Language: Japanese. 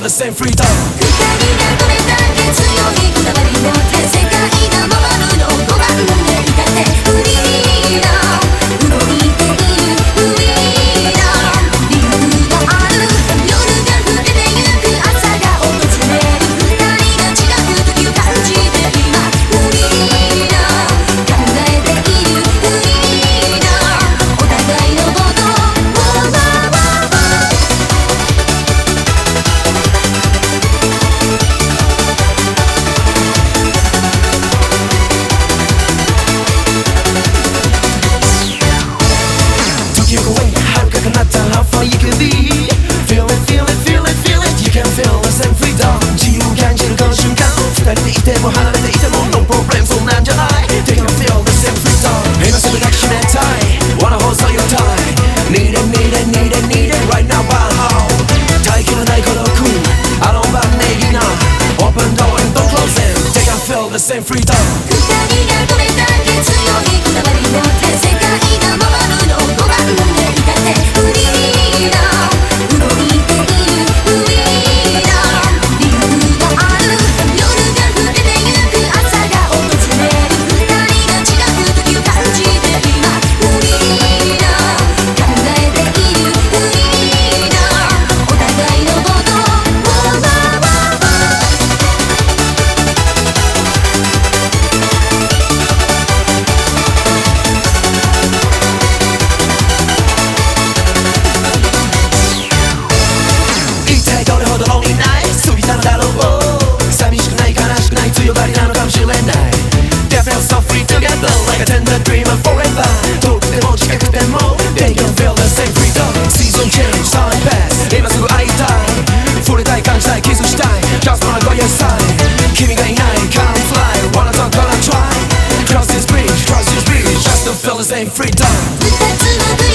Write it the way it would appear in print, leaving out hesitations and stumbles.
the same freedom 二人がどれだけ強いこだわり持って世界が回るのを拒んでいたってフリーダム動いているフリーダム理由がある夜が更けてゆく朝が訪れる二人が近く時を感じて今フリーダム考えているフリーダムお互いのことを How far you can be Feel it, feel it, feel it, feel it You can feel the same freedom 自由を感じるこの瞬間二人でいても離れていても No problem そうなんじゃない They can feel the same freedom 今すぐ抱きしめたい Wanna hold so your tight Need it, need it, need it, need it Right now, wow耐えきれない孤独 I don't want maybe not Open door and don't close it They can feel the same freedom 二人がどれだけ強いこだわり持って世界が回るのを拒んでいたってフリーダム動いているフリーダム理由がある夜が更けてゆく朝が訪れる二人が近く時を感じて今フリーダム考えているフリーダムお互いのことを強がりなのかもしれない They feel so free together Like a tender dream of forever 遠くても近くても They can feel the same freedom Season change, time pass 今すぐ会いたい触れたい感じたいキスしたい Just wanna go your side 君がいない Can't fly Wanna talk gonna try Cross this bridge, cross this bridge Just to feel the same freedom 二つの